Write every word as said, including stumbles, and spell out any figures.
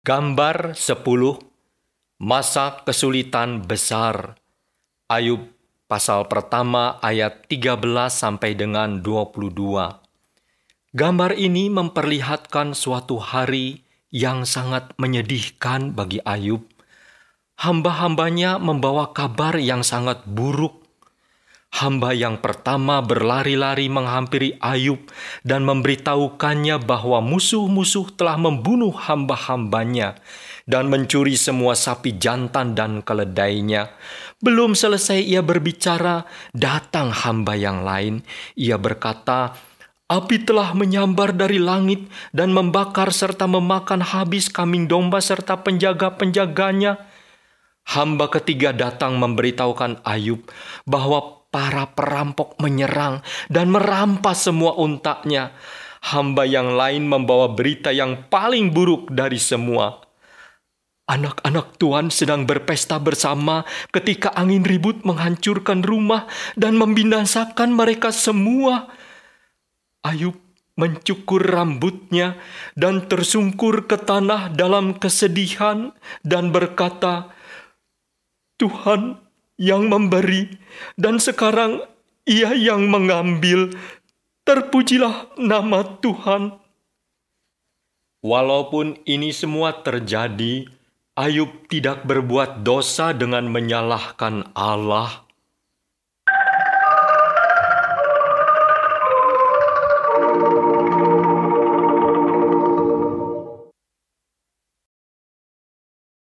Gambar sepuluh, masa kesulitan besar. Ayub pasal pertama ayat tiga belas sampai dengan dua puluh dua. Gambar ini memperlihatkan suatu hari yang sangat menyedihkan bagi Ayub. Hamba-hambanya membawa kabar yang sangat buruk. Hamba yang pertama berlari-lari menghampiri Ayub dan memberitahukannya bahwa musuh-musuh telah membunuh hamba-hambanya dan mencuri semua sapi jantan dan keledainya. Belum selesai ia berbicara, datang hamba yang lain. Ia berkata, "Api telah menyambar dari langit dan membakar serta memakan habis kambing domba serta penjaga-penjaganya." Hamba ketiga datang memberitahukan Ayub bahwa para perampok menyerang dan merampas semua untaknya. Hamba yang lain membawa berita yang paling buruk dari semua. Anak-anak Tuhan sedang berpesta bersama ketika angin ribut menghancurkan rumah dan membinasakan mereka semua. Ayub mencukur rambutnya dan tersungkur ke tanah dalam kesedihan dan berkata, "Tuhan yang memberi, dan sekarang Ia yang mengambil. Terpujilah nama Tuhan." Walaupun ini semua terjadi, Ayub tidak berbuat dosa dengan menyalahkan Allah.